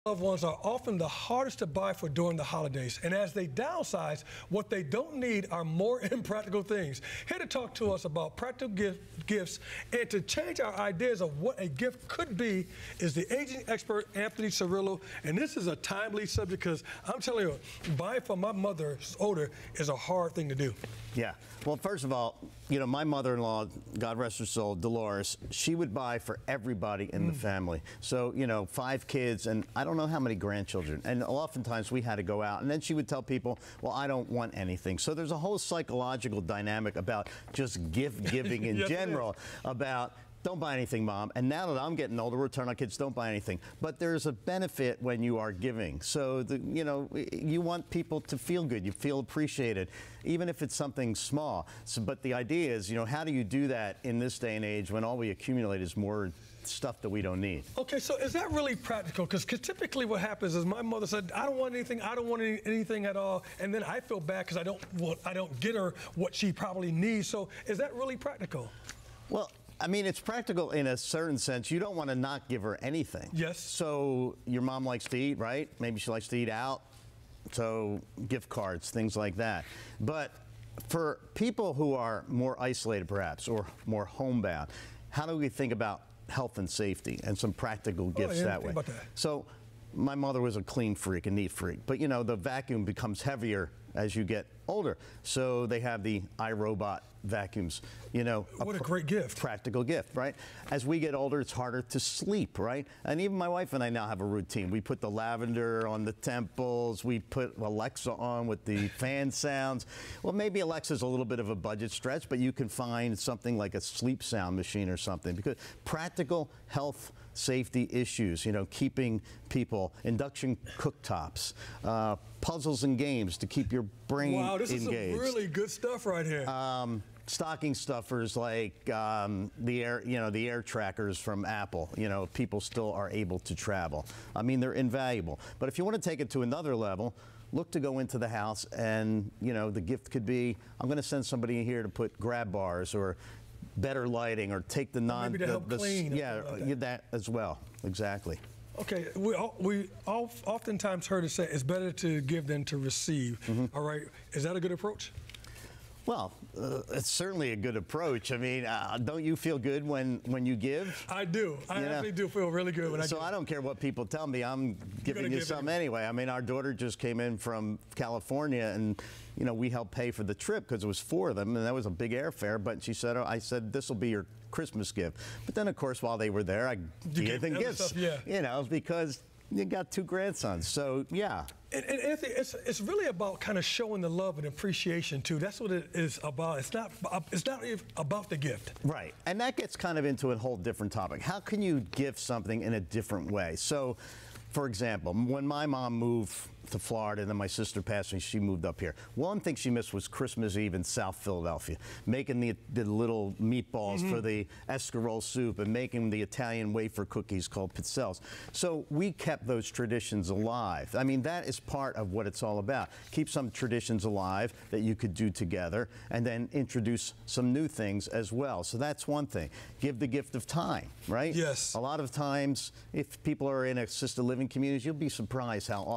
Loved ones are often the hardest to buy for during the holidays, and as they downsize, what they don't need are more impractical things. Here to talk to us about practical gifts and to change our ideas of what a gift could be is the aging expert Anthony Cirillo, and this is a timely subject because I'm telling you, buying for my mother's older is a hard thing to do. Yeah. Well, first of all, you know, my mother-in-law, God rest her soul, Dolores, she would buy for everybody in the family. So, you know, 5 kids and I don't know how many grandchildren. And oftentimes we had to go out and then she would tell people, well, I don't want anything. So there's a whole psychological dynamic about just gift giving in Yes, general, about don't buy anything, Mom. And now that I'm getting older, we're telling our kids, don't buy anything. But there's a benefit when you are giving. So, you know, you want people to feel good. You feel appreciated, even if it's something small. So, but the idea is, you know, how do you do that in this day and age when all we accumulate is more stuff that we don't need? Okay, so is that really practical? Because typically what happens is my mother said, I don't want anything, I don't want anything at all, and then I feel bad because I don't get her what she probably needs. So is that really practical? Well, I mean, it's practical in a certain sense. You don't want to not give her anything. Yes. So your mom likes to eat, right? Maybe she likes to eat out. So gift cards, things like that. But for people who are more isolated perhaps or more homebound, how do we think about health and safety and some practical gifts that way? About that. So my mother was a clean freak, a neat freak. But you know, the vacuum becomes heavier as you get older. So they have the iRobot vacuums, you know. What a great gift. Practical gift, right? As we get older, it's harder to sleep, right? And even my wife and I now have a routine. We put the lavender on the temples. We put Alexa on with the fan sounds. Well, maybe Alexa's a little bit of a budget stretch, but you can find something like a sleep sound machine or something, because practical health safety issues, you know, keeping people, induction cooktops, puzzles and games to keep your brain engaged. Wow, this is some really good stuff right here. Stocking stuffers like the air trackers from Apple. You know, people still are able to travel. I mean, they're invaluable. But if you want to take it to another level, look to go into the house and, you know, the gift could be, I'm going to send somebody in here to put grab bars or better lighting or take the maybe to help clean. Yeah, like that as well. Exactly. Okay, we oftentimes heard it say it's better to give than to receive. All right, is that a good approach? Well, it's certainly a good approach. I mean, don't you feel good when you give? I do. I actually do feel really good when I give. So I don't care what people tell me. I'm giving you something anyway. I mean, our daughter just came in from California, and you know, we helped pay for the trip because it was 4 of them, and that was a big airfare. But she said, I said, this will be your Christmas gift. But then, of course, while they were there, I gave them gifts. Stuff, yeah. You know, because you got 2 grandsons. So yeah. And it's really about kind of showing the love and appreciation too. That's what it is about. It's not even about the gift. Right, and that gets kind of into a whole different topic. How can you give something in a different way? So, for example, when my mom moved to Florida and then my sister passed me, she moved up here. One thing she missed was Christmas Eve in South Philadelphia, making the little meatballs for the escarole soup and making the Italian wafer cookies called pizzelles. So we kept those traditions alive. I mean, that is part of what it's all about. Keep some traditions alive that you could do together and then introduce some new things as well. So that's one thing. Give the gift of time, right? Yes. A lot of times, if people are in assisted living communities, you'll be surprised how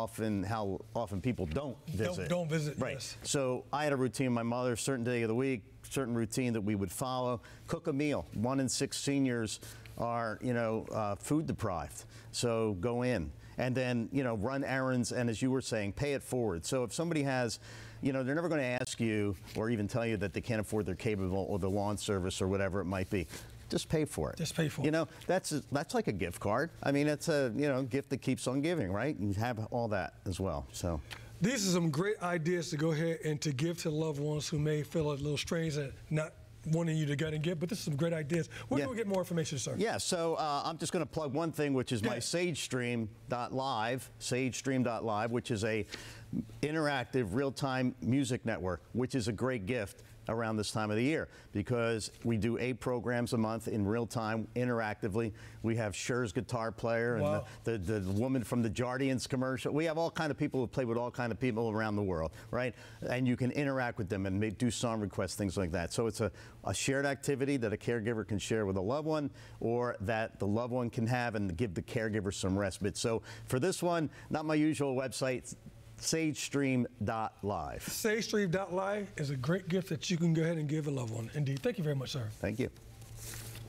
often people don't visit. Don't visit, right. Yes. So I had a routine, my mother, certain day of the week, certain routine that we would follow. Cook a meal. 1 in 6 seniors are, you know, food deprived. So go in. And then, you know, run errands, and as you were saying, pay it forward. So if somebody has, you know, they're never going to ask you or even tell you that they can't afford their cable or the lawn service or whatever it might be. Just pay for it. Just pay for it. You know, that's like a gift card. I mean, it's a, you know, gift that keeps on giving, right? You have all that as well. So these are some great ideas to go ahead and to give to loved ones who may feel a little strange and not wanting you to get and give, but this is some great ideas. Where can we get more information, sir? Yeah, so I'm just going to plug one thing, which is my SageStream.live, which is a interactive real-time music network, which is a great gift. around this time of the year, because we do 8 programs a month in real time, interactively. We have Cher's guitar player and Wow. the woman from the Jardians commercial. We have all kind of people who play with all kind of people around the world, right? And you can interact with them and do song requests, things like that. So it's a shared activity that a caregiver can share with a loved one, or that the loved one can have and give the caregiver some respite. So for this one, not my usual website, sagestream.live. SageStream.live is a great gift that you can go ahead and give a loved one. Indeed. Thank you very much, sir. Thank you.